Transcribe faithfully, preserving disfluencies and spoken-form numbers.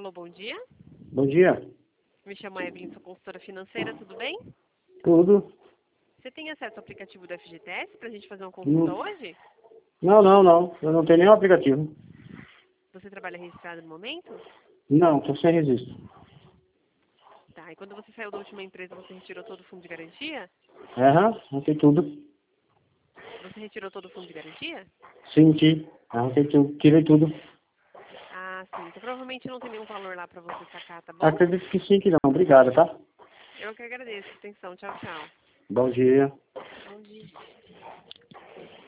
Alô, bom dia. Bom dia. Me chamo Evelyn, sou consultora financeira, tudo bem? Tudo? Você tem acesso ao aplicativo do F G T S para a gente fazer uma consulta Não, hoje? não, não, não. Eu não tenho nenhum aplicativo. Você trabalha registrado no momento? Não, estou sem registro. Tá, e quando você saiu da última empresa, você retirou todo o fundo de garantia? Aham, arranquei tudo. Você retirou todo o fundo de garantia? Senti. Arranquei tudo. Tirei tudo. Ah, sim. Então provavelmente não tem nenhum valor lá para você sacar, tá bom? Acredito que sim, que não. Obrigado, tá? Eu que agradeço. Atenção. Tchau, tchau. Bom dia. Bom dia.